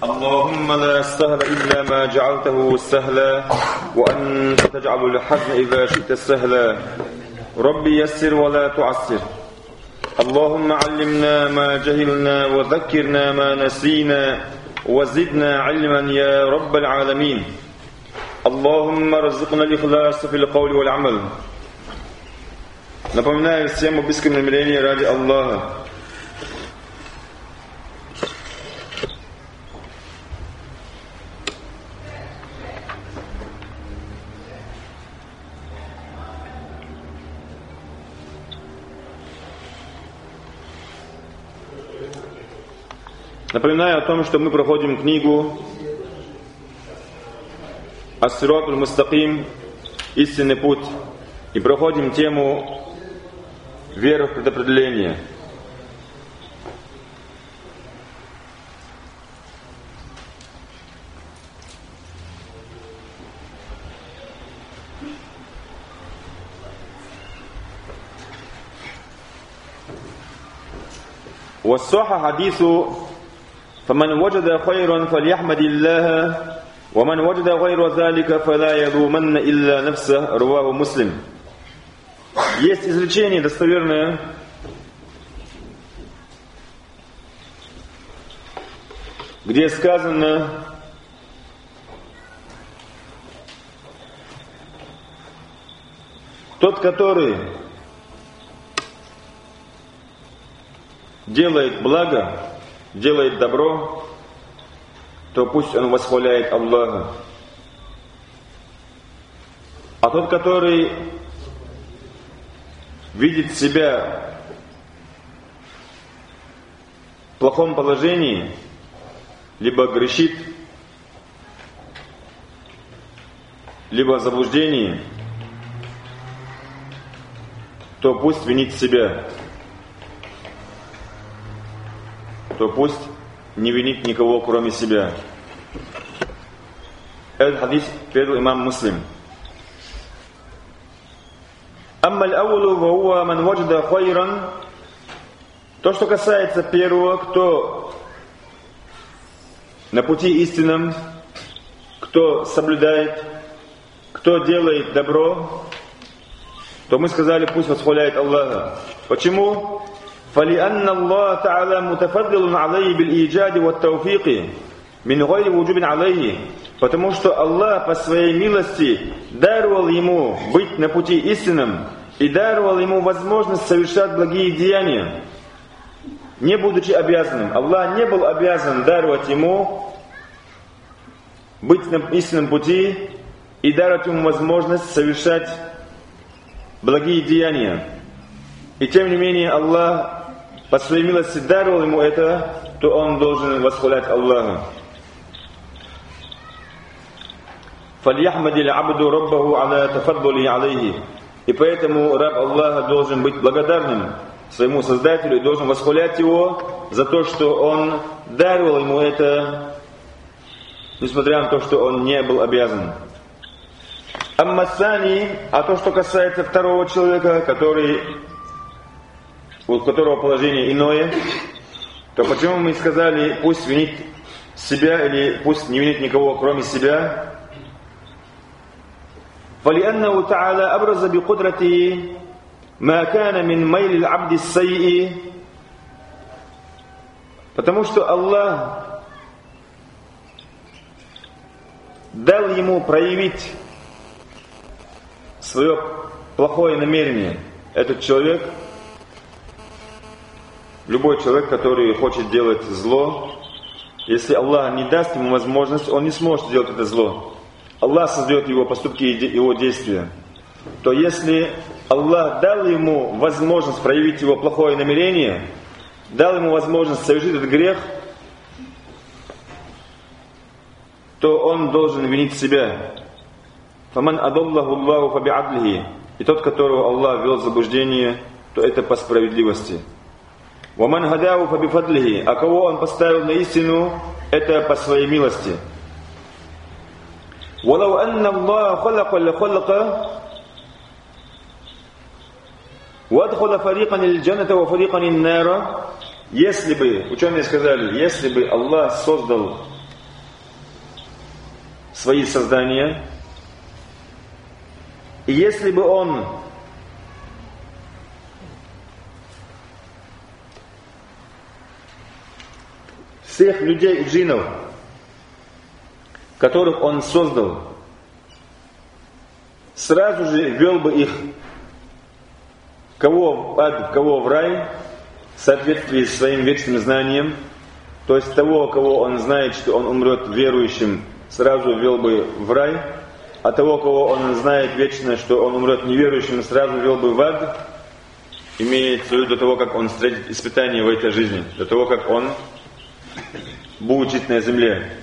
اللهم لا سهل إلا ما جعلته سهلا وأنت تجعل الحزن إذا شئت سهلا ربي يسر ولا تعسر اللهم علمنا ما جهلنا وذكرنا ما نسينا وزدنا علما يا رب العالمين اللهم ارزقنا الإخلاص في القول والعمل. Напоминаю всем об искреннем намерении ради Аллаха. Напоминаю о том, что мы проходим книгу Ас-Сират аль-Мустаким, истинный путь, и проходим тему вера в предопределение. والصح حديث فمن وجد خيرا فليحمد الله ومن وجد غير ذلك فلا يلومن إلا نفسه رواه مسلم. Есть изречение достоверное, где сказано: тот, который делает благо, делает добро, то пусть он восхваляет Аллаха. А тот, который видит себя в плохом положении, либо грешит, либо в заблуждении, то пусть винит себя, то пусть не винит никого, кроме себя. Этот хадис передал имам Муслим. Амма аль-аввалу ва хуа ман ваджада хайран. То, что касается первого, кто на пути истинном, кто соблюдает, кто делает добро, то мы сказали, пусть восхваляет Аллаха. Почему? فلأن الله تعالى متفضل عليه بالإيجاد والتوفيق من غير وجوب عليه. Потому что Аллах по своей милости даровал ему быть на пути истинном и даровал ему возможность совершать благие деяния, не будучи обязанным. Аллах не был обязан даровать ему быть на истинном пути и даровать ему возможность совершать благие деяния. И тем не менее Аллах по своей милости даровал ему это, то он должен восхвалять Аллаха. فَلْيَحْمَدِ الْعَبْدُ رَبَّهُ عَلَى تَفَضُّلِهِ عَلَيْهِ. И поэтому раб Аллаха должен быть благодарным своему Создателю и должен восхвалять его за то, что он даровал ему это, несмотря на то, что он не был обязан. Аммасани, а то, что касается второго человека, у которого положение иное, то почему мы сказали, пусть винит себя или пусть не винит никого, кроме себя? فَلِأَنَّهُ تَعَالَى أَبْرَزَ بِقُدْرَتِهِ مَا كَانَ مِنْ مَيْلِ الْعَبْدِ السَّيِّئِ. Потому что Аллах дал ему проявить свое плохое намерение. Этот человек, любой человек, который хочет делать зло, если Аллах не даст ему возможность, он не сможет сделать это зло. Аллах создает его поступки и его действия. То если Аллах дал ему возможность проявить его плохое намерение, дал ему возможность совершить этот грех, то он должен винить себя. فَمَنْ أَضَلَّهُ اللَّهُ فَبِعَدْلِهِ. И тот, которого Аллах ввел в заблуждение, то это по справедливости. وَمَنْ هَدَاهُ فَبِفَضْلِهِ. А кого он поставил на истину, это по своей милости. وَلَوْ أَنَّ اللَّهَ خَلَقَ الْخَلْقَ وَأَدْخَلَ فَرِيقًا الْجَنَّةَ وَفَرِيقًا النَّارَ. Если бы, ученые сказали, если бы Аллах создал свои создания. И если бы он всех людей и джиннов, которых он создал, сразу же вел бы их кого в ад, кого в рай, в соответствии с своим вечным знанием. То есть того, кого он знает, что он умрет верующим, сразу вел бы в рай, а того, кого он знает вечно, что он умрет неверующим, сразу вел бы в ад, имеется в виду до того, как он встретит испытания в этой жизни, до того, как он будет жить на земле.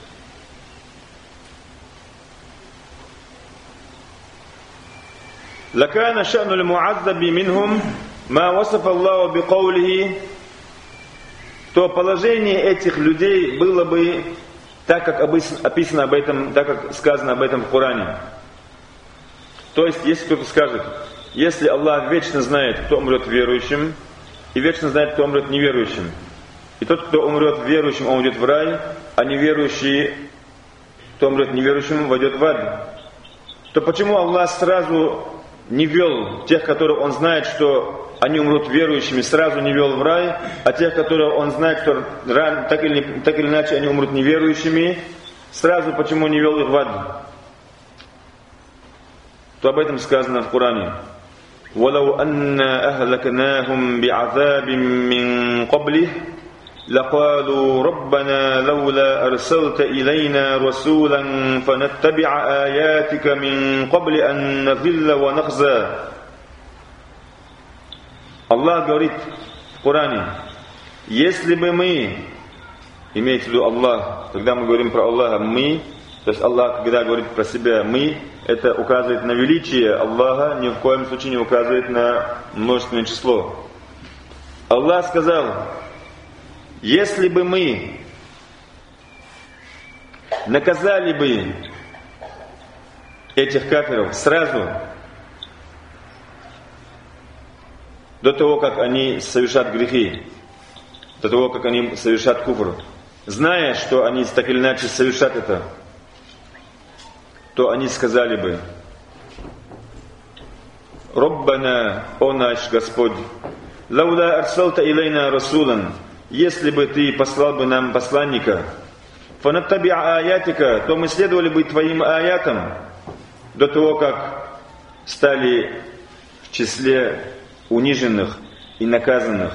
لَكَانَ شَأْنُ الْمُعَذَّبِ مِنْهُمْ مَا وَصَفَ اللَّهُ بِقَوْلِهِ. То положение этих людей было бы так, как описано об этом, так как сказано об этом в Коране. То есть, если кто-то скажет, если Аллах вечно знает, кто умрет верующим, и вечно знает, кто умрет неверующим, и тот, кто умрет верующим, он уйдет в рай, а неверующий, кто умрет неверующим, войдет в ад, то почему Аллах сразу не вел тех, которых он знает, что они умрут верующими, сразу не вел в рай, а тех, которые он знает, что так или иначе они умрут неверующими, сразу почему не вел их в ад? То об этом сказано в Коране. وَلَوْ أَنَّا أَهْلَكْنَاهُمْ بِعَذَابٍ مِّن قَبْلِهِ لَقَالُوا رَبَّنَا لَوْلَا أَرْسَلْتَ إِلَيْنَا رَسُولًا فَنَتَّبِعَ آيَاتِكَ مِن قَبْلِ أَن نَّذِلَّ وَنَخْزَىٰ. Аллах говорит в Коране, если бы мы, имеется в виду Аллах, когда мы говорим про Аллаха, мы, то есть Аллах, когда говорит про себя мы, это указывает на величие Аллаха, ни в коем случае не указывает на множественное число. Аллах сказал, если бы мы наказали бы этих кафиров сразу, до того, как они совершат грехи, до того, как они совершат куфр, зная, что они так или иначе совершат это, то они сказали бы, «Роббана, о наш Господь, лаула арсалта илайна расулан, если бы ты послал бы нам посланника, фанаттаби'а аятика, то мы следовали бы твоим аятам, до того, как стали в числе униженных и наказанных».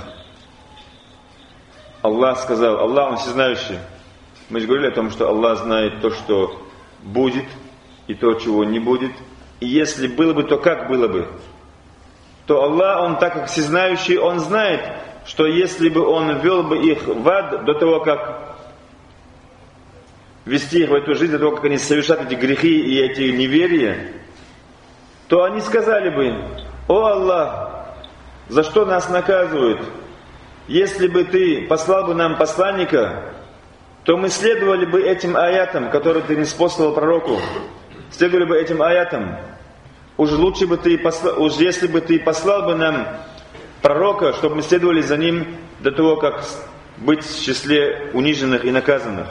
Аллах сказал, Аллах, Он всезнающий. Мы же говорили о том, что Аллах знает то, что будет, и то, чего не будет. И если было бы, то как было бы? То Аллах, Он так как всезнающий, Он знает, что если бы Он ввел бы их в ад до того, как вести их в эту жизнь, до того, как они совершат эти грехи и эти неверия, то они сказали бы, «О Аллах, за что нас наказывают? Если бы ты послал бы нам посланника, то мы следовали бы этим аятам, которые ты ниспослал пророку, следовали бы этим аятам. Уж лучше бы ты послал, уж если бы ты послал бы нам пророка, чтобы мы следовали за ним до того, как быть в числе униженных и наказанных».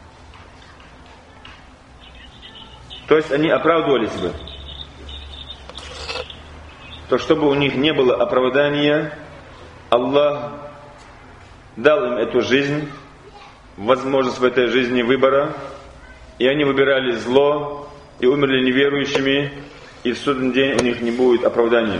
То есть они оправдывались бы. То чтобы у них не было оправдания, Аллах дал им эту жизнь, возможность в этой жизни выбора, и они выбирали зло, и умерли неверующими, и в судный день у них не будет оправдания.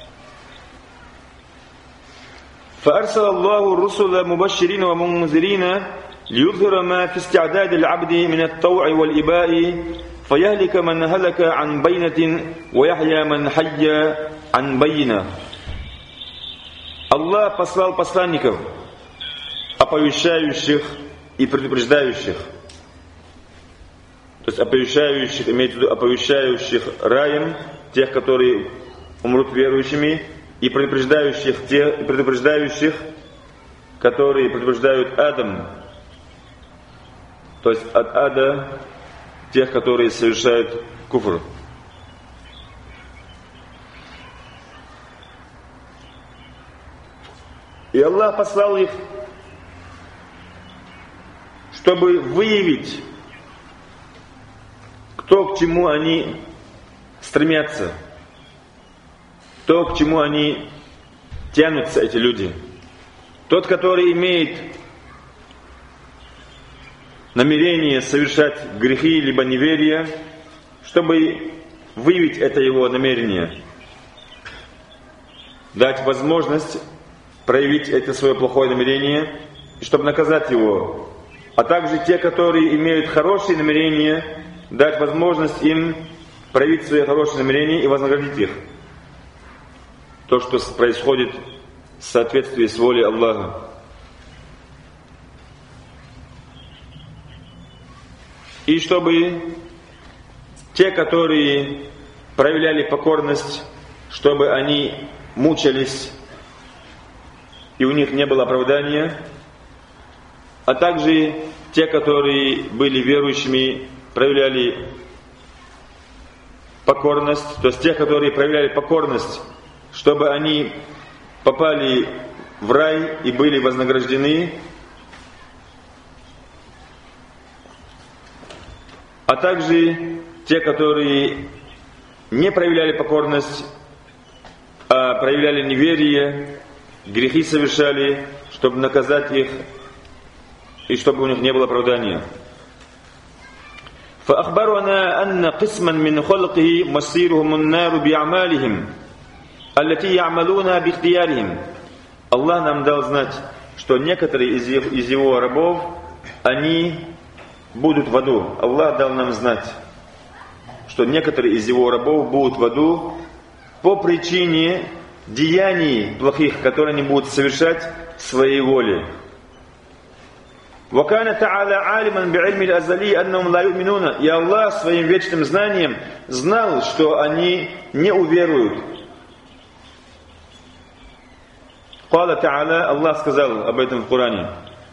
فَأَرْسَلَ اللَّهُ الرُّسُلَ مُبَشِّرِينَ وَمُنذِرِينَ لِيُظْهِرَ مَا فِي اسْتِعْدَادِ الْعَبْدِ مِنَ الطَّوْعِ وَالْإِبَاءِ فَيَهْلِكَ مَنْ هَلَكَ عَنْ بَيْنَةٍ وَيَحْيَى مَنْ حَيَّ عَنْ بَيِّنَةٍ. Аллах послал посланников, оповещающих и предупреждающих. То есть оповещающих, имеется в виду оповещающих раем тех, которые умрут верующими, и предупреждающих которые предупреждают адом, то есть от ада тех, которые совершают куфр. И Аллах послал их, чтобы выявить то, к чему они стремятся, то, к чему они тянутся, эти люди. Тот, который имеет намерение совершать грехи либо неверие, чтобы выявить это его намерение, дать возможность проявить это свое плохое намерение, и чтобы наказать его. А также те, которые имеют хорошие намерения, дать возможность им проявить свои хорошие намерения и вознаградить их. То, что происходит в соответствии с волей Аллаха. И чтобы те, которые проявляли покорность, чтобы они мучались, и у них не было оправдания, а также те, которые были верующими, проявляли покорность, то есть те, которые проявляли покорность, чтобы они попали в рай и были вознаграждены, а также те, которые не проявляли покорность, а проявляли неверие, грехи совершали, чтобы наказать их и чтобы у них не было оправдания. فأخبرنا أن قسما من خلقه مصيرهم النار بأعمالهم التي يعملون باختيارهم. Аллах нам дал знать, что некоторые из его рабов, они будут в аду. Аллах дал нам знать, что некоторые из его рабов будут в аду по причине деяний плохих, которые они будут совершать своей волей. وَكَانَ تَعَالَى عَالِمًا بِعِلْمِ الْأَزَلِيِّ أَنَّهُمْ لَا يُؤْمِنُونَ. И Аллах своим вечным знанием знал, что они не уверуют. قال تعالى, Аллах сказал об этом в Коране.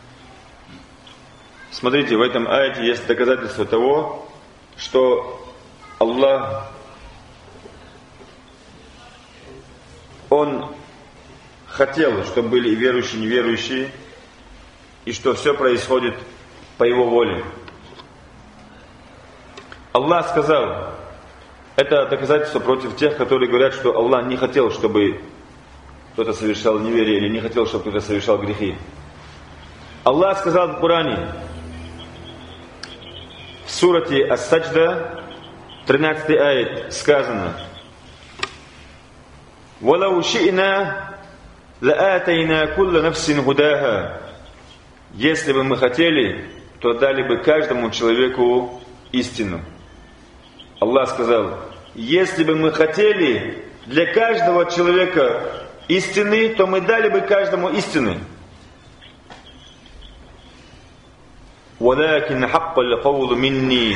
Смотрите, в этом аяте есть доказательство того, что Аллах, Он хотел, чтобы были и верующие, и неверующие, и что все происходит по Его воле. Аллах сказал, это доказательство против тех, которые говорят, что Аллах не хотел, чтобы кто-то совершал неверие, или не хотел, чтобы кто-то совершал грехи. Аллах сказал в Коране, в сурате Ас-Саджда, 13 аят, сказано: وَلَوْ شِئْنَا لَآتَيْنَا كُلَّ نَفْسٍ هُدَاهَا. Если бы мы хотели, то дали бы каждому человеку истину. Аллах сказал, если бы мы хотели для каждого человека истины, то мы дали бы каждому истины. وَلَكِنْ حَقَّ الْقَوْلُ مِنِّي.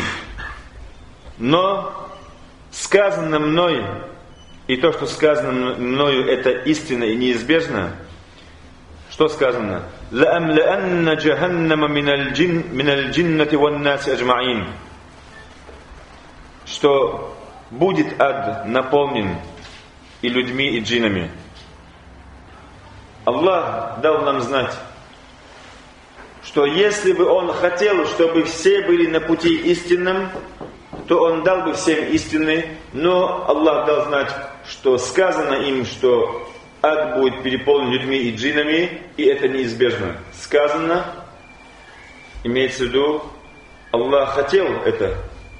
Но сказано мной, и то, что сказано мною, это истина и неизбежно. Что сказано? لَأَمْلَأَنَّ جَهَنَّمَ مِنَ الْجِنَّةِ وَالنَّاسِ أَجْمَعِينَ. Что будет ад наполнен и людьми, и джиннами. Аллах дал нам знать, что если бы Он хотел, чтобы все были на пути истинном, то Он дал бы всем истины, но Аллах дал знать, что сказано им, что ад будет переполнен людьми и джиннами, и это неизбежно. Сказано, имеется в виду, Аллах хотел это.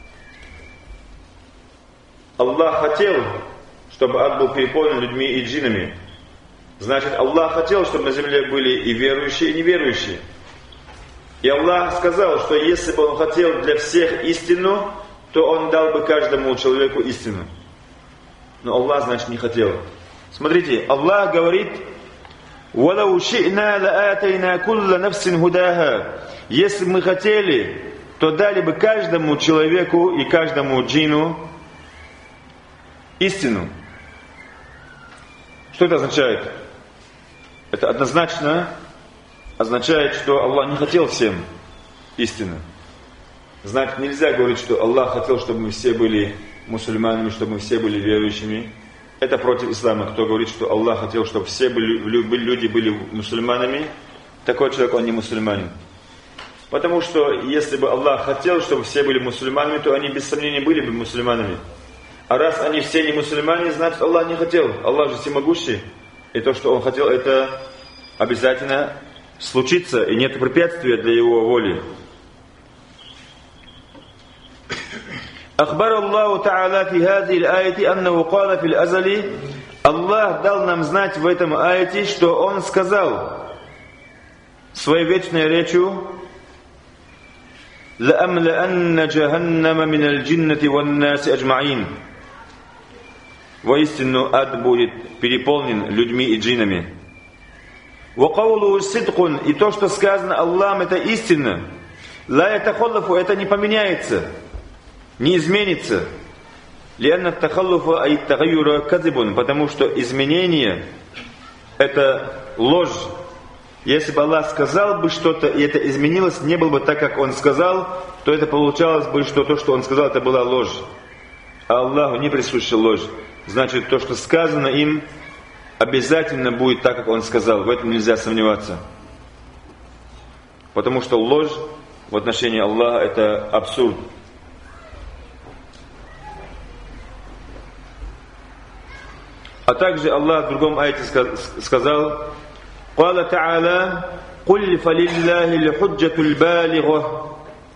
Аллах хотел, чтобы ад был переполнен людьми и джиннами. Значит, Аллах хотел, чтобы на земле были и верующие, и неверующие. И Аллах сказал, что если бы Он хотел для всех истину, то Он дал бы каждому человеку истину. Но Аллах, значит, не хотел. Смотрите, Аллах говорит, وَلَوْ شِئْنَا لَآتَيْنَا كُلَّ نَفْسٍ هُدَاهَا. Если бы мы хотели, то дали бы каждому человеку и каждому джину истину. Что это означает? Это однозначно означает, что Аллах не хотел всем истины. Значит, нельзя говорить, что Аллах хотел, чтобы мы все были мусульманами, чтобы мы все были верующими. Это против ислама. Кто говорит, что Аллах хотел, чтобы все люди были мусульманами, такой человек, он не мусульманин. Потому что если бы Аллах хотел, чтобы все были мусульманами, то они без сомнения были бы мусульманами. А раз они все не мусульмане, значит Аллах не хотел. Аллах же всемогущий. И то, что Он хотел, это обязательно случится. И нет препятствия для Его воли. أخبر الله تعالى في هذه الآية أنه قال في الأزل. Аллах дал нам знать в этом аяте, что Он сказал своей вечной речью: لَأَمْلَأَنَّ جَهَنَّمَ مِنَ الْجِنَّةِ وَالنَّاسِ أَجْمَعِينَ. Воистину ад будет переполнен людьми и джиннами. وَقَوْلُهُ صِدْقٌ. И то, что сказано Аллахом, это истина. لَا يَتَخَلَّفُ. Это не поменяется, не изменится. لأن التخلف أي التغير كذب. Потому что изменение это ложь. Если бы Аллах сказал бы что-то, и это изменилось, не было бы так, как Он сказал, то это получалось бы, что то, что Он сказал, это была ложь. А Аллаху не присуща ложь. Значит, то, что сказано им, обязательно будет так, как Он сказал. В этом нельзя сомневаться. Потому что ложь в отношении Аллаха это абсурд. А также Аллах в другом аяте сказал: «Кала та'аля, куль фалиллахи лихуджатуль балигха».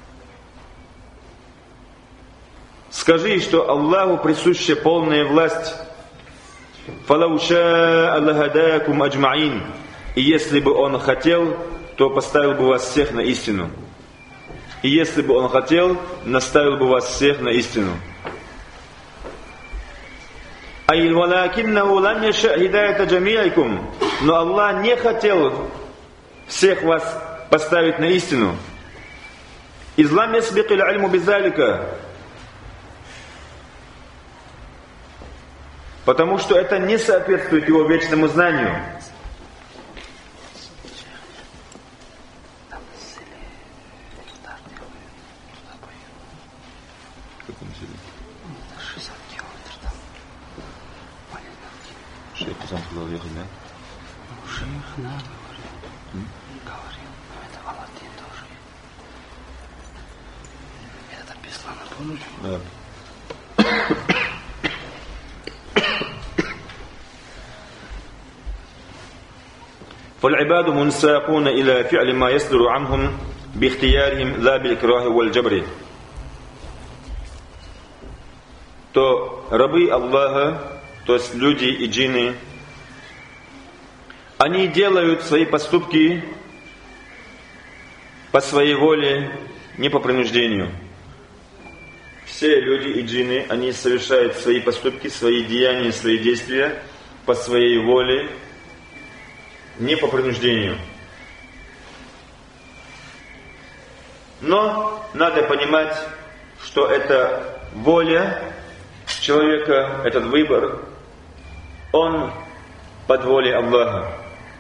Скажи, что Аллаху присуща полная власть. «Фалау ша'a лахадакум аджма'ин». И если бы Он хотел, то поставил бы вас всех на истину. И если бы Он хотел, наставил бы вас всех на истину. Но Аллах не хотел всех вас поставить на истину. Излам ясбик иль-ильму бизалика. Потому что это не соответствует Его вечному знанию. Сам сказал ехать, да? Шейх, да, говорил. Но это Алладин тоже. Это Беслана, помнишь? Да. فالعباد منساقون إلى فعل ما يصدر عنهم باختيارهم لا بالإكراه والجبر. То рабы Аллаха, то есть люди и джинны, они делают свои поступки по своей воле, не по принуждению. Все люди и джинны, они совершают свои поступки, свои деяния, свои действия по своей воле, не по принуждению. Но надо понимать, что эта воля человека, этот выбор, он под волей Аллаха.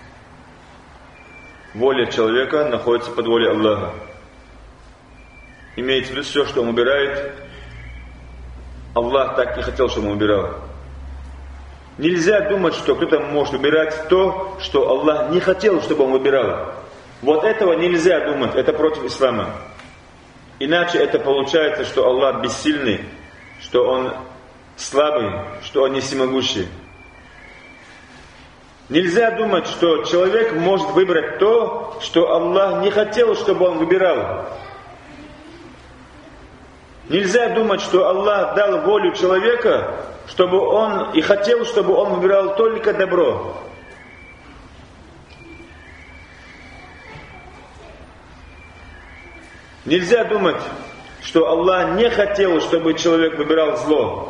Воля человека находится под волей Аллаха. Имеется в виду, все, что он выбирает, Аллах так и хотел, чтобы он выбирал. Нельзя думать, что кто-то может выбирать то, что Аллах не хотел, чтобы он выбирал. Вот этого нельзя думать, это против ислама. Иначе это получается, что Аллах бессильный, что Он слабый, что Он не всемогущий. Нельзя думать, что человек может выбрать то, что Аллах не хотел, чтобы он выбирал. Нельзя думать, что Аллах дал волю человека, чтобы он и хотел, чтобы он выбирал только добро. Нельзя думать, что Аллах не хотел, чтобы человек выбирал зло.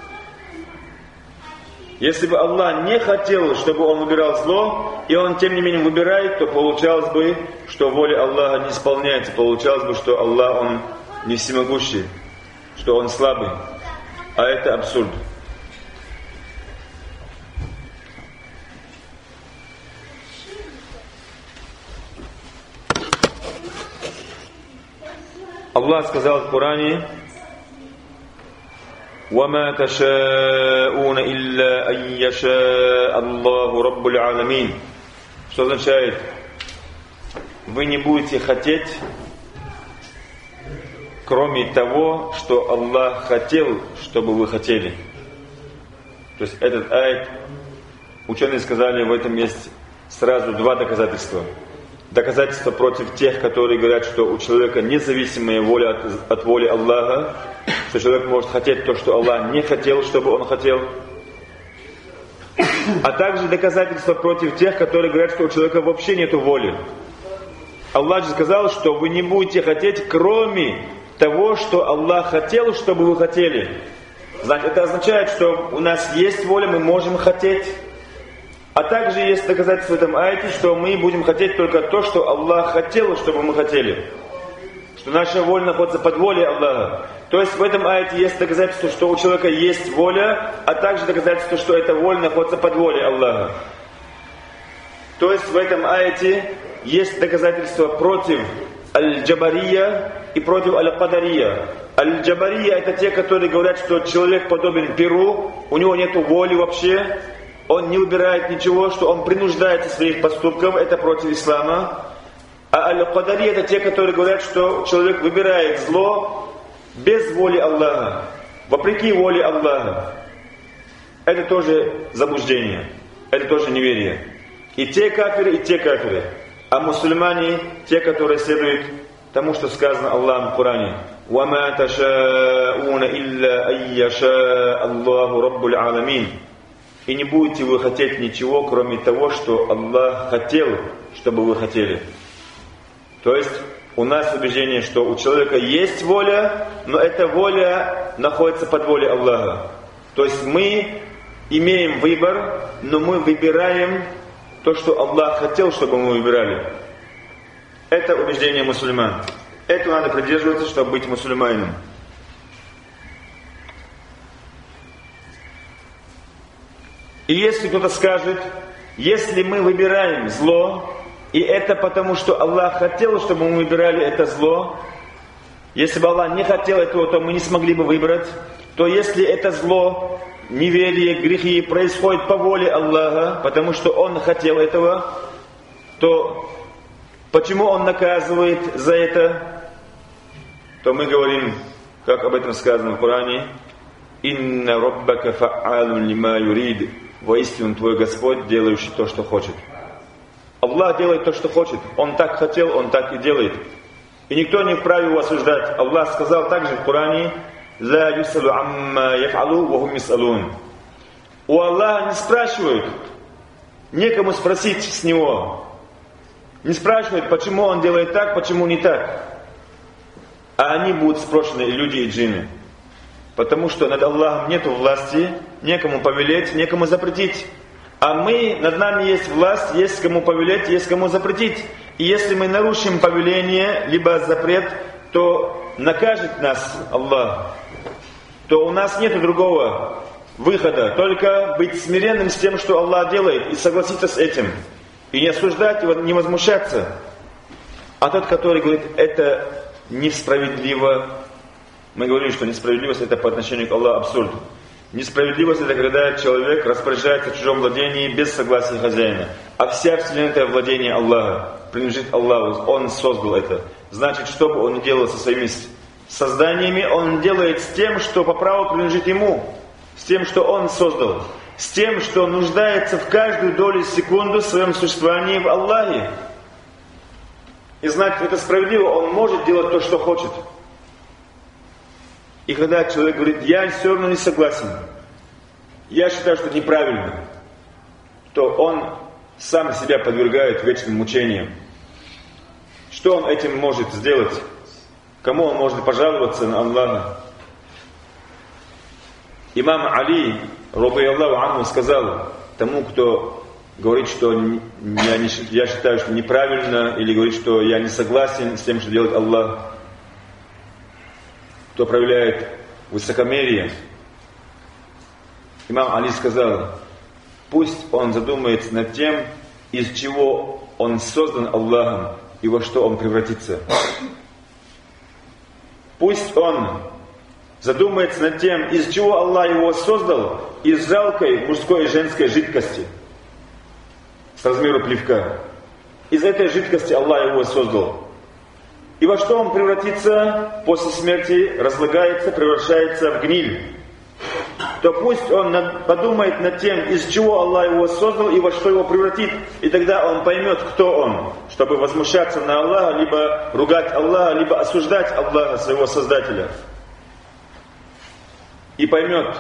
Если бы Аллах не хотел, чтобы он выбирал зло, и он тем не менее выбирает, то получалось бы, что воля Аллаха не исполняется. Получалось бы, что Аллах, Он не всемогущий, что Он слабый. А это абсурд. Аллах сказал в Коране: وَمَا تَشَاءُونَ إِلَّا أَن يَشَاءَ اللَّهُ رَبُّ الْعَالَمِينَ. Что означает? Вы не будете хотеть, кроме того, что Аллах хотел, чтобы вы хотели. То есть этот аят, ученые сказали, в этом есть сразу два доказательства. Доказательство против тех, которые говорят, что у человека независимая воля от воли Аллаха, что человек может хотеть то, что Аллах не хотел, чтобы он хотел. А также доказательство против тех, которые говорят, что у человека вообще нет воли. Аллах же сказал, что вы не будете хотеть, кроме того, что Аллах хотел, чтобы вы хотели. Значит, это означает, что у нас есть воля, мы можем хотеть. А также есть доказательство в этом аяте, что мы будем хотеть только то, что Аллах хотел, чтобы мы хотели. Что наша воля находится под волей Аллаха. То есть в этом аяте есть доказательство, что у человека есть воля, а также доказательство, что эта воля находится под волей Аллаха. То есть в этом аяте есть доказательство против аль-джабария и против аль-кадария. Аль-джабария — это те, которые говорят, что человек подобен перу, у него нет воли вообще, он не выбирает ничего, что он принуждается своих поступков, это против ислама. А аль-кадария — это те, которые говорят, что человек выбирает зло без воли Аллаха, вопреки воле Аллаха. Это тоже заблуждение, это тоже неверие. И те кафиры, и те кафиры. А мусульмане, те, которые следуют тому, что сказано Аллахом в Коране. وَمَا تَشَاءُونَ إِلَّا أَن يَشَاءَ اللَّهُ رَبُّ الْعَالَمِينَ. И не будете вы хотеть ничего, кроме того, что Аллах хотел, чтобы вы хотели. То есть у нас убеждение, что у человека есть воля, но эта воля находится под волей Аллаха. То есть мы имеем выбор, но мы выбираем то, что Аллах хотел, чтобы мы выбирали. Это убеждение мусульман. Это надо придерживаться, чтобы быть мусульманином. И если кто-то скажет, если мы выбираем зло, и это потому, что Аллах хотел, чтобы мы выбирали это зло, если бы Аллах не хотел этого, то мы не смогли бы выбрать, то если это зло, неверие, грехи происходит по воле Аллаха, потому что Он хотел этого, то почему Он наказывает за это? То мы говорим, как об этом сказано в Коране, «Инна раббака фа'алун лима юрид». Воистину твой Господь, делающий то, что хочет. Аллах делает то, что хочет. Он так хотел, Он так и делает. И никто не вправе его осуждать. Аллах сказал также в Коране, «Ла юсалу амма яф'алу ва хум юсалун». У Аллаха не спрашивают, некому спросить с Него. Не спрашивают, почему Он делает так, почему не так. А они будут спрошены, и люди, и джинны. Потому что над Аллахом нет власти, некому повелеть, некому запретить. А мы, над нами есть власть, есть кому повелеть, есть кому запретить. И если мы нарушим повеление, либо запрет, то накажет нас Аллах. То у нас нет другого выхода, только быть смиренным с тем, что Аллах делает, и согласиться с этим. И не осуждать, не возмущаться. А тот, который говорит, это несправедливо, мы говорим, что несправедливость это по отношению к Аллаху абсурд. Несправедливость это когда человек распоряжается в чужом владении без согласия хозяина. А вся вселенная это владение Аллаха, принадлежит Аллаху, Он создал это. Значит, что бы Он ни делал со своими созданиями, Он делает с тем, что по праву принадлежит Ему, с тем, что Он создал, с тем, что нуждается в каждую долю секунду в своем существовании в Аллахе. И значит, это справедливо, Он может делать то, что хочет. И когда человек говорит, я все равно не согласен, я считаю, что это неправильно, то он сам себя подвергает вечным мучениям. Что он этим может сделать? Кому он может пожаловаться на Аллаха? Имам Али, ради Аллаху анху, сказал тому, кто говорит, что я считаю, что неправильно, или говорит, что я не согласен с тем, что делает Аллах, кто проявляет высокомерие. Имам Али сказал, пусть он задумается над тем, из чего он создан Аллахом и во что он превратится. Пусть он задумается над тем, из чего Аллах его создал, из жалкой мужской и женской жидкости с размеру плевка. Из этой жидкости Аллах его создал. И во что он превратится после смерти, разлагается, превращается в гниль. То пусть он подумает над тем, из чего Аллах его создал и во что его превратит. И тогда он поймет, кто он, чтобы возмущаться на Аллаха, либо ругать Аллаха, либо осуждать Аллаха, своего Создателя. И поймет,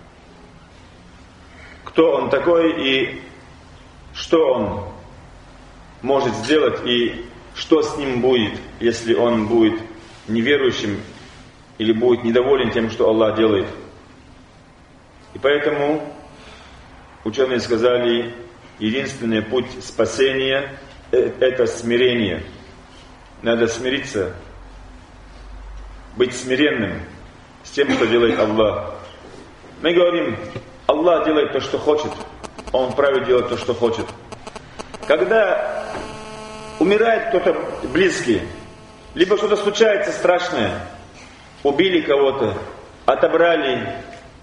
кто он такой и что он может сделать и что с ним будет, если он будет неверующим или будет недоволен тем, что Аллах делает. И поэтому ученые сказали, единственный путь спасения – это смирение. Надо смириться, быть смиренным с тем, что делает Аллах. Мы говорим, Аллах делает то, что хочет, Он вправе делать то, что хочет. Когда умирает кто-то близкий, либо что-то случается страшное, убили кого-то, отобрали,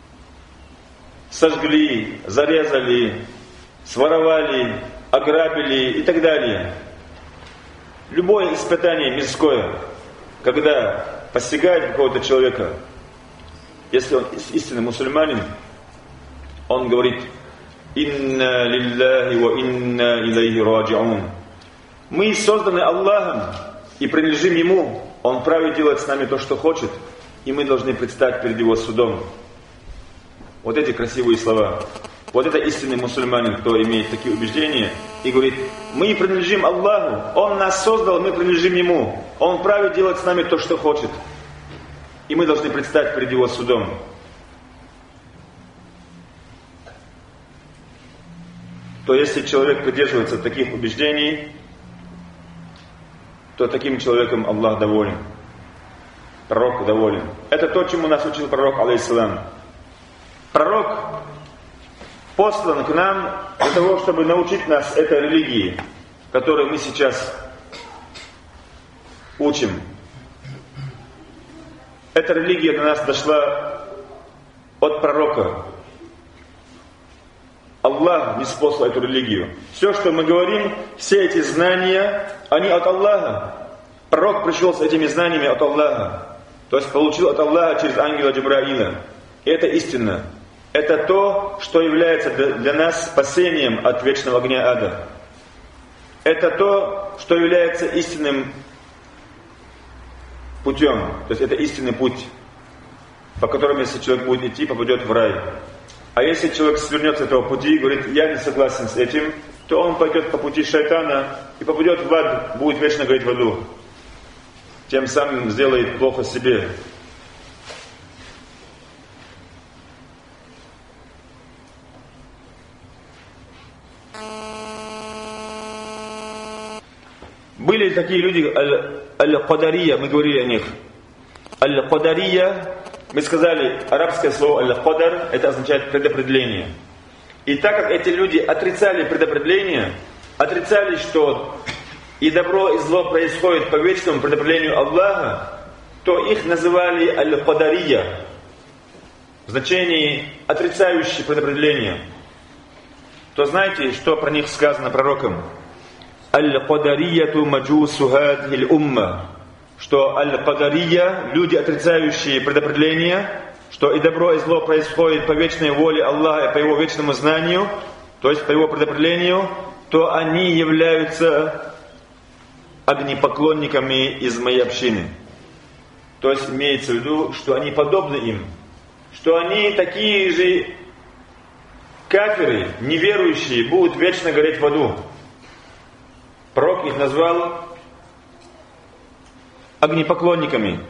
сожгли, зарезали, своровали, ограбили и так далее. Любое испытание мирское, когда постигает какого-то человека, если он истинный мусульманин, он говорит: «Инна лилляхи ва инна илайхи раджиун». Мы созданы Аллахом и принадлежим Ему. Он вправе делать с нами то, что хочет, и мы должны предстать перед Его судом. Вот эти красивые слова. Вот это истинный мусульманин, кто имеет такие убеждения и говорит: мы принадлежим Аллаху, Он нас создал, мы принадлежим Ему. Он вправе делать с нами то, что хочет. И мы должны предстать перед Его судом. То если человек придерживается таких убеждений, то таким человеком Аллах доволен. Пророк доволен. Это то, чему нас учил пророк, алейхиссалам. Пророк послан к нам для того, чтобы научить нас этой религии, которую мы сейчас учим. Эта религия до нас дошла от пророка. Аллах ниспослал эту религию. Все, что мы говорим, все эти знания, они от Аллаха. Пророк пришел с этими знаниями от Аллаха. То есть получил от Аллаха через ангела Джибраиля. И это истина. Это то, что является для нас спасением от вечного огня ада. Это то, что является истинным путем. То есть это истинный путь, по которому, если человек будет идти, попадет в рай. А если человек свернет с этого пути и говорит: я не согласен с этим, то он пойдет по пути шайтана и попадет в ад, будет вечно гореть в аду. Тем самым сделает плохо себе. Были такие люди, аль-Кадария, мы говорили о них. Аль-Кадария, мы сказали, арабское слово аль-Кадар, это означает предопределение. И так как эти люди отрицали предопределение, отрицали, что и добро, и зло происходит по вечному предопределению Аллаха, то их называли аль-Кадария, в значении отрицающие предопределение. То знаете, что про них сказано пророком? Аль-Кадарияту маджусу хадхиль умма. Что аль-Кадария, люди, отрицающие предопределение, что и добро, и зло происходит по вечной воле Аллаха, по Его вечному знанию, то есть по Его предопределению, то они являются огнепоклонниками из моей общины. То есть имеется в виду, что они подобны им, что они такие же кафиры, неверующие, будут вечно гореть в аду. Пророк их назвал огнепоклонниками.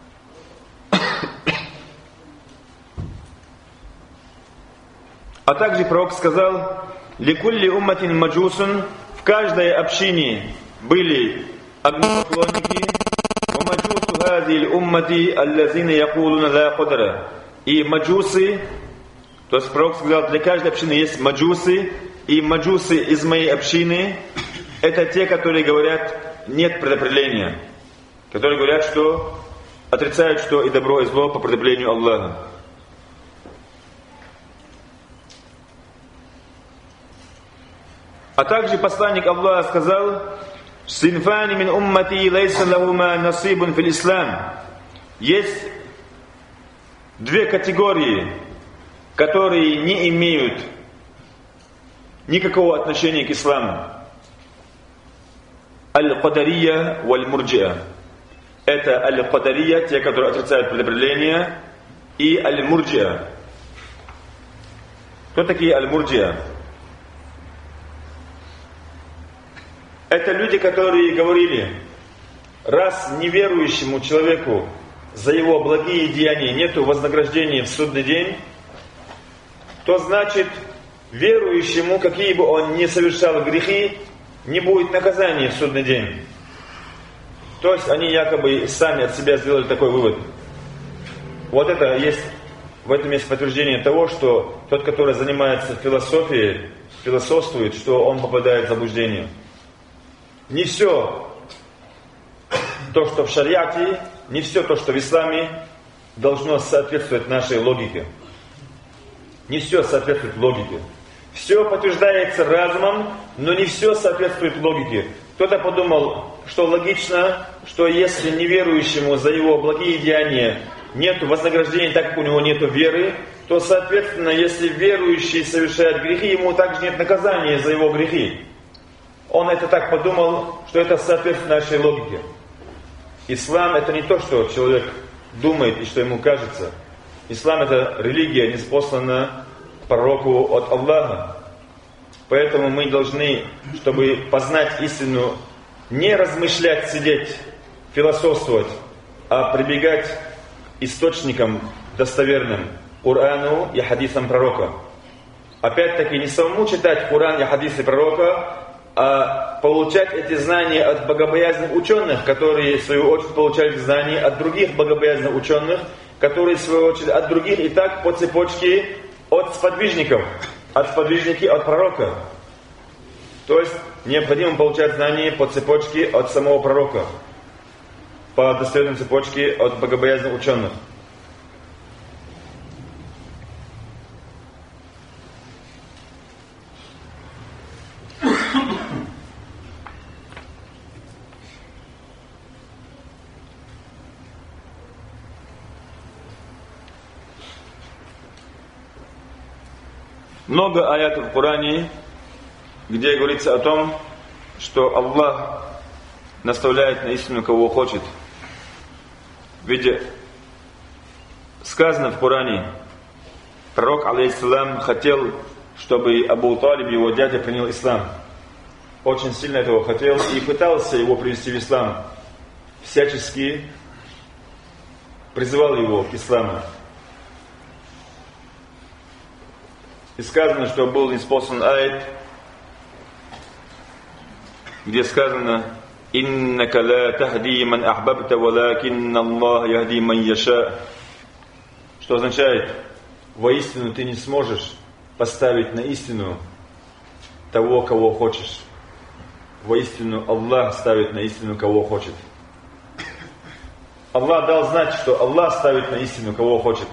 А также пророк сказал: «Ликулли умматин маджусун», в каждой общине были огнепоклонники. «Ва маджусу хазиль уммати аллазина якулуна ла кадара». И маджусы, то есть пророк сказал, для каждой общины есть маджусы, и маджусы из моей общины — это те, которые говорят: нет предопределения. Которые говорят, что отрицают, что и добро, и зло по предопределению Аллаха. А также посланник Аллаха сказал, Синфани мин уммати лейса лахума насибун фил ислам. Есть две категории, которые не имеют никакого отношения к исламу. Аль-Кадария валь-Мурджиа. Это Аль-Кадария, те, которые отрицают предопределение, и Аль-Мурджиа. Кто такие Аль-Мурджиа? Это люди, которые говорили, раз неверующему человеку за его благие деяния нету вознаграждения в судный день, то значит верующему, какие бы он ни совершал грехи, не будет наказания в судный день. То есть они якобы сами от себя сделали такой вывод. Вот это есть, в этом есть подтверждение того, что тот, который занимается философией, философствует, что он попадает в заблуждение. Не все то, что в шариате, не все то, что в исламе, должно соответствовать нашей логике. Не все соответствует логике. Все подтверждается разумом, но не все соответствует логике. Кто-то подумал, что логично, что если неверующему за его благие деяния нет вознаграждения, так как у него нет веры, то, соответственно, если верующий совершает грехи, ему также нет наказания за его грехи. Он это так подумал, что это соответствует нашей логике. Ислам это не то, что человек думает и что ему кажется. Ислам это религия, ниспослана пророку от Аллаха. Поэтому мы должны, чтобы познать истину, не размышлять, сидеть, философствовать, а прибегать к источникам достоверным, Корану и хадисам пророка. Опять-таки не самому читать Коран и хадисы пророка, а получать эти знания от богобоязных ученых, которые в свою очередь получают знания от других богобоязных ученых, которые в свою очередь от других, и так по цепочке от сподвижников, от сподвижника, от пророка. То есть необходимо получать знания по цепочке от самого пророка, по достоверной цепочке от богобоязных ученых. Много аятов в Коране, где говорится о том, что Аллах наставляет на истину, кого хочет. Ведь сказано в Коране, пророк, алейхиссалам, хотел, чтобы Абу Талиб, его дядя, принял ислам. Очень сильно этого хотел и пытался его привести в ислам. Всячески призывал его к исламу. И сказано, что был ниспослан аят, где сказано: «Иннака ла тахди ман ахбабта, валакинна Аллах яхди ман яша». Что означает: воистину ты не сможешь поставить на истину того, кого хочешь. Воистину Аллах ставит на истину, кого хочет. Аллах дал знать, что Аллах ставит на истину, кого хочет.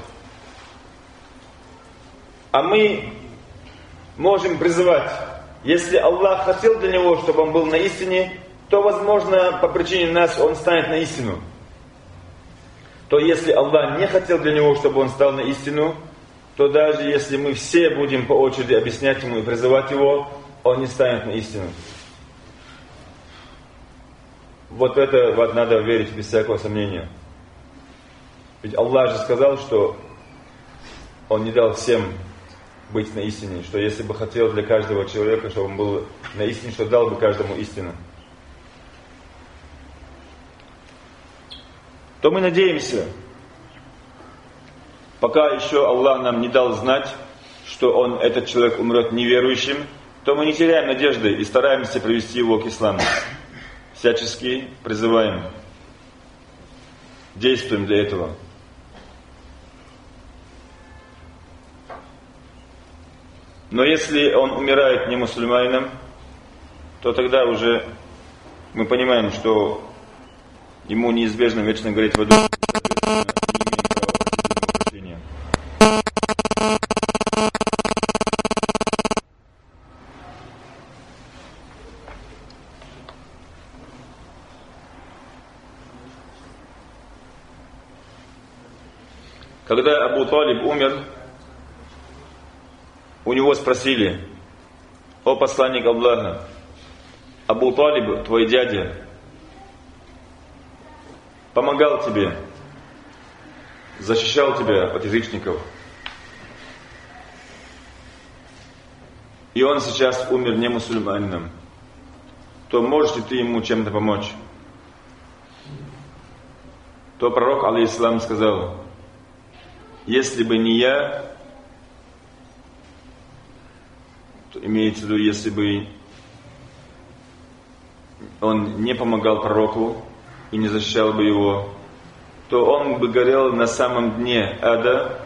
А мы можем призывать, если Аллах хотел для него, чтобы он был на истине, то, возможно, по причине нас он станет на истину. То если Аллах не хотел для него, чтобы он стал на истину, то даже если мы все будем по очереди объяснять ему и призывать его, он не станет на истину. Вот это надо верить без всякого сомнения. Ведь Аллах же сказал, что он не дал всем быть на истине, что если бы хотел для каждого человека, чтобы он был на истине, что дал бы каждому истину. То мы надеемся, пока еще Аллах нам не дал знать, что этот человек умрет неверующим, то мы не теряем надежды и стараемся привести его к исламу. Всячески призываем, действуем для этого. Но если он умирает не мусульманином, то тогда уже мы понимаем, что ему неизбежно вечно гореть в аду. Когда Абу Талиб умер, у него спросили: «О посланник Аллаха, Абу Талиб, твой дядя, помогал тебе, защищал тебя от язычников, и он сейчас умер не мусульманином, то можешь ли ты ему чем-то помочь?» То пророк, алейхиссалам, сказал: «Если бы не я», то имеется в виду, если бы он не помогал пророку и не защищал бы его, то он бы горел на самом дне ада.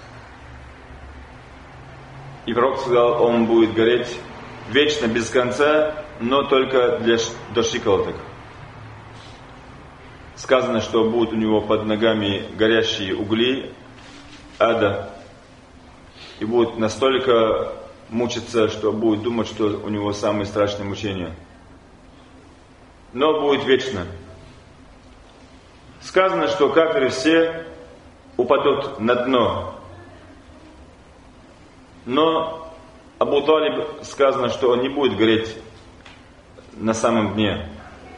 И пророк сказал, он будет гореть вечно, без конца, но только до щиколоток. Сказано, что будут у него под ногами горящие угли ада, и будет настолько мучиться, что будет думать, что у него самые страшные мучения. Но будет вечно. Сказано, что кафиры все упадут на дно. Но Абу Талиб сказано, что он не будет гореть на самом дне.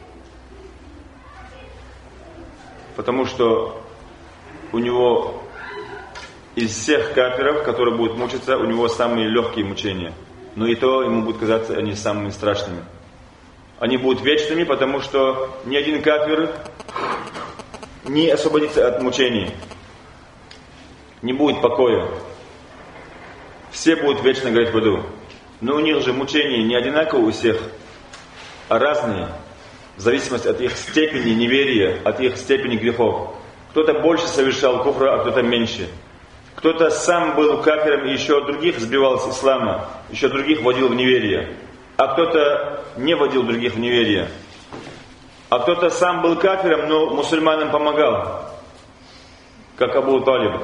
Потому что у него из всех кафиров, которые будут мучиться, у него самые легкие мучения. Но и то ему будет казаться они самыми страшными. Они будут вечными, потому что ни один кафир не освободится от мучений. Не будет покоя. Все будут вечно гореть в аду. Но у них же мучения не одинаковые у всех, а разные. В зависимости от их степени неверия, от их степени грехов. Кто-то больше совершал куфра, а кто-то меньше. Кто-то сам был кафиром и еще других сбивал с ислама, еще других вводил в неверие. А кто-то не вводил других в неверие. А кто-то сам был кафиром, но мусульманам помогал, как Абу Талиб.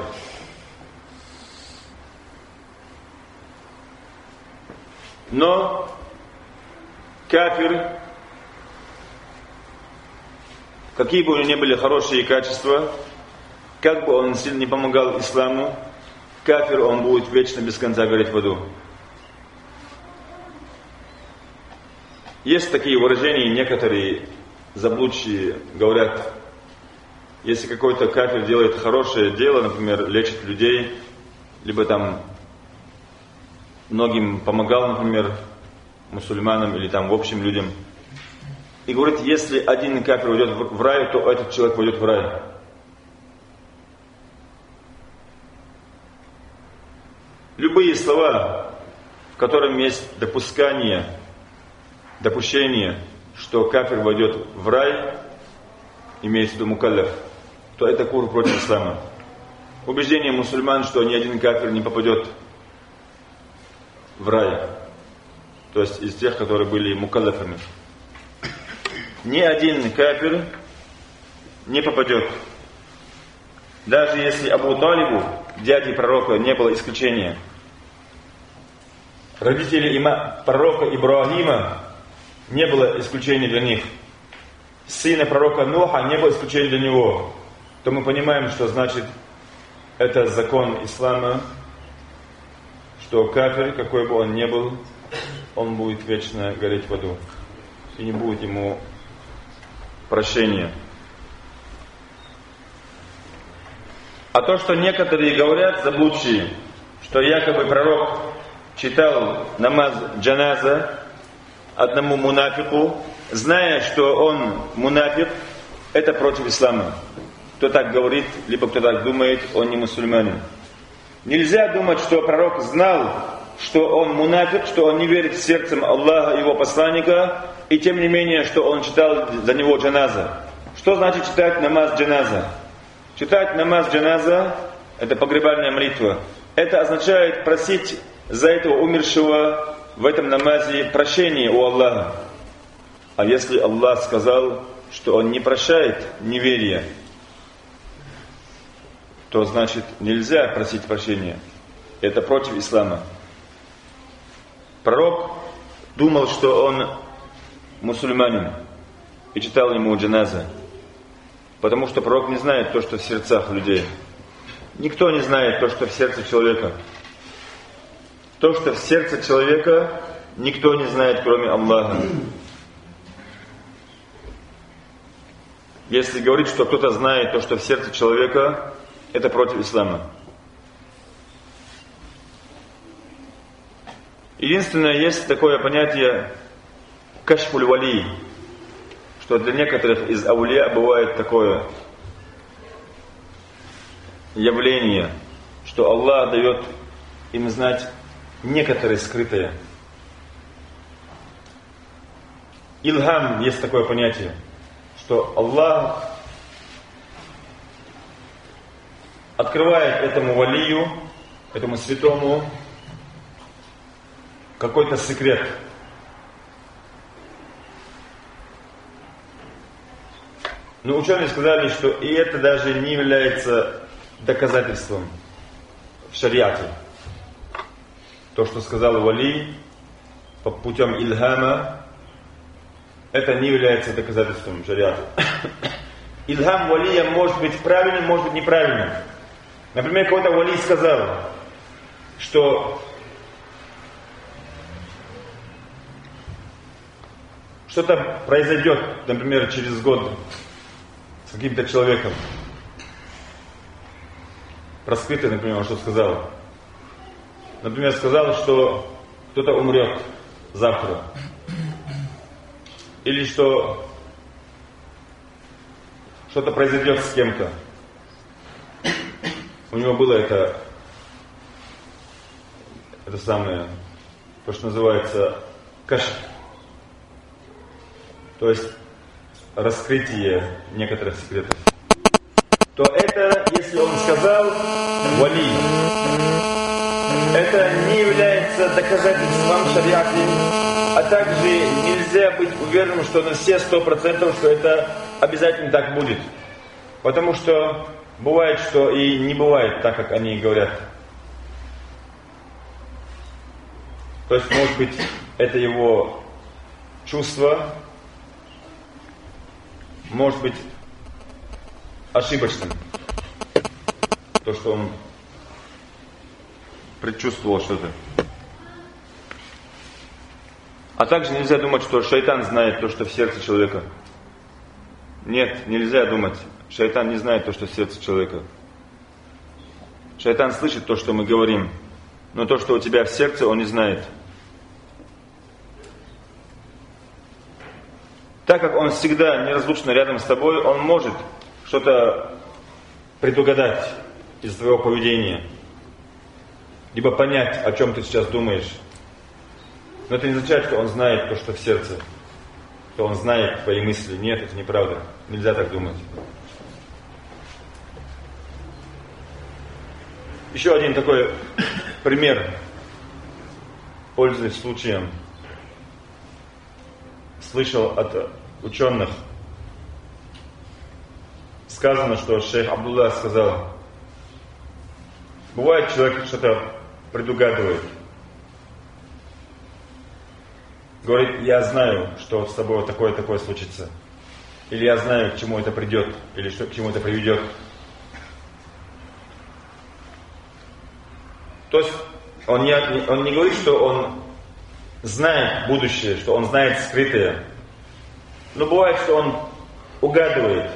Но кафир, какие бы у него ни были хорошие качества, как бы он сильно не помогал исламу, кафир, он будет вечно без конца гореть в аду. Есть такие выражения, некоторые заблудшие говорят, если какой-то кафир делает хорошее дело, например, лечит людей, либо там многим помогал, например, мусульманам или там в общем людям, и говорит, если один кафир уйдет в рай, то этот человек пойдет в рай. Любые слова, в котором есть допущение, что кафир войдет в рай, имеется в виду мукалляф, то это куфр против ислама. Убеждение мусульман, что ни один кафир не попадет в рай, то есть из тех, которые были мукалляфами. Ни один кафир не попадет. Даже если Абу Талибу, дяде пророка, не было исключения. Родители пророка Ибрагима, не было исключения для них. Сына пророка Нуха, не было исключения для него. То мы понимаем, что значит это закон ислама, что кафир, какой бы он ни был, он будет вечно гореть в аду. И не будет ему прощения. А то, что некоторые говорят, заблудшие, что якобы пророк читал намаз джаназа одному мунафику, зная, что он мунафик, это против ислама. Кто так говорит, либо кто так думает, он не мусульманин. Нельзя думать, что пророк знал, что он мунафик, что он не верит сердцем Аллаха и его посланника, и тем не менее, что он читал за него джаназа. Что значит читать намаз джаназа? Читать намаз джаназа – это погребальная молитва. Это означает просить за этого умершего в этом намазе прощения у Аллаха. А если Аллах сказал, что Он не прощает неверие, то значит нельзя просить прощения. Это против ислама. Пророк думал, что он мусульманин и читал ему джаназа. Потому что пророк не знает то, что в сердцах людей. Никто не знает то, что в сердце человека. То, что в сердце человека, никто не знает, кроме Аллаха. Если говорить, что кто-то знает то, что в сердце человека, это против ислама. Единственное, есть такое понятие кашфуль вали, что для некоторых из аулия бывает такое явление, что Аллах дает им знать некоторые скрытые. Илхам, есть такое понятие, что Аллах открывает этому валию, этому святому какой-то секрет. Но ученые сказали, что и это даже не является доказательством в шариате. То, что сказал вали по путем ильхама, это не является доказательством шариата. Ильхам валия может быть правильным, может быть неправильным. Например, какой-то вали сказал, что что-то произойдет, например, через год с каким-то человеком. Раскрытый, например, он что сказал. Например, сказал, что кто-то умрет завтра. Или что что-то произойдет с кем-то. У него было это самое, то, что называется кашф. То есть раскрытие некоторых секретов. То это, если он сказал вали, это не является доказательством в шариате, а также нельзя быть уверенным, что на все 100%, что это обязательно так будет. Потому что бывает, что и не бывает так, как они говорят. То есть, может быть, это его чувство, может быть ошибочным. То, что он предчувствовал что-то. А также нельзя думать, что шайтан знает то, что в сердце человека. Нет, нельзя думать. Шайтан не знает то, что в сердце человека. Шайтан слышит то, что мы говорим, но то, что у тебя в сердце, он не знает. Так как он всегда неразлучно рядом с тобой, он может что-то предугадать из твоего поведения. Либо понять, о чем ты сейчас думаешь. Но это не означает, что он знает то, что в сердце. Что он знает твои мысли. Нет, это неправда. Нельзя так думать. Еще один такой пример, пользуясь случаем. Слышал от ученых. Сказано, что шейх Абдулла сказал, бывает, человек что-то предугадывает. Говорит, я знаю, что с тобой такое случится. Или я знаю, к чему это придет, или к чему это приведет. То есть он не говорит, что он знает будущее, что он знает скрытое. Но бывает, что он угадывает.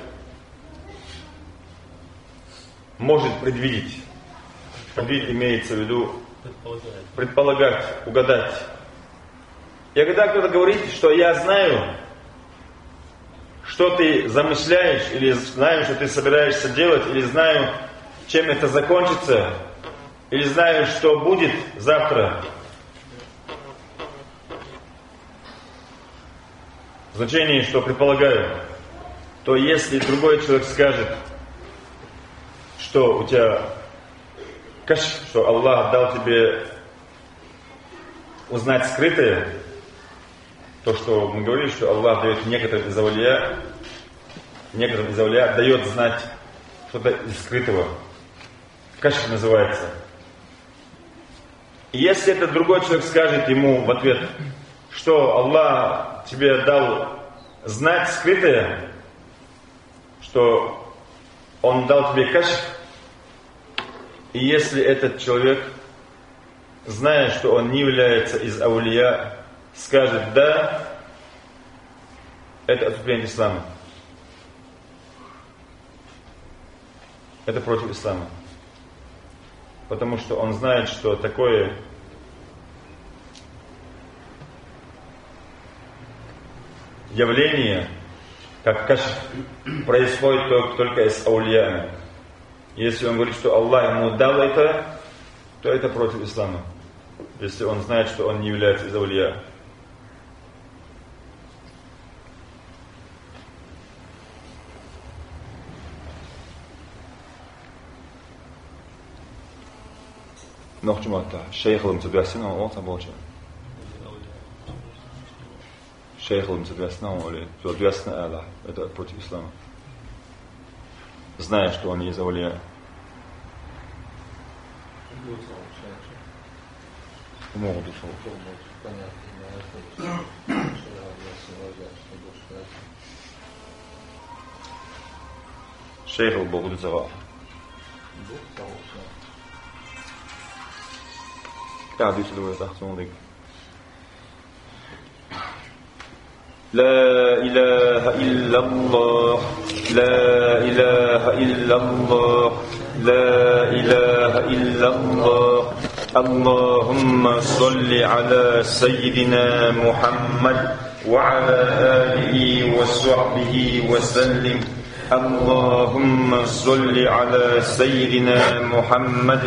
Может предвидеть. Предвидеть имеется в виду предполагать, угадать. И когда кто-то говорит, что я знаю, что ты замышляешь, или знаю, что ты собираешься делать, или знаю, чем это закончится, или знаю, что будет завтра. В значении, что предполагаю, то если другой человек скажет, что у тебя что Аллах дал тебе узнать скрытое, то, что мы говорили, что Аллах дает некоторым из аулия дает знать что-то из скрытого. Кашф называется. И если этот другой человек скажет ему в ответ, что Аллах тебе дал знать скрытое, что Он дал тебе кашф, И если этот человек, зная, что он не является из аулия, скажет «да», это отступление от ислама. Это против ислама. Потому что он знает, что такое явление, как кашф, происходит только из аулия. Если он говорит, что Аллах ему дал это, то это против ислама. Если он знает, что он не является из аулия. Nog een wat, Sheikh'im te besten, wat een bootje. Sheikh'im te besten, zo besten Allah, это против ислама. Зная, что он не из аулия. Могут услышать. Шейх Богу Дузава. Ja, die zullen we het achter denk ik. لا إله إلا الله لا إله إلا الله لا إله إلا الله اللهم صل على سيدنا محمد وعلى آله وصحبه وسلم اللهم صل على سيدنا محمد